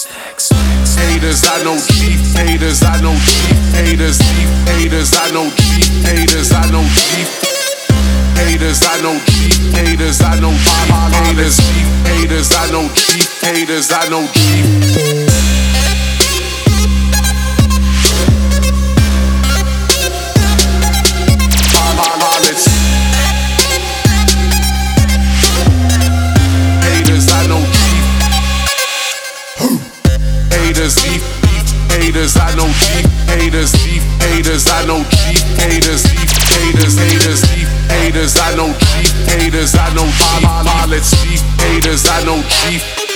Haters, I know chief haters, I know chief haters, chief haters, I know chief haters, I know chief haters, I know chief haters, I know haters, chief haters, I know chief haters, I know chief. Haters, I know chief haters, chief haters, I know chief haters, chief haters, haters, chief haters, I know chief haters, I know chief pilots, chief haters, I know chief.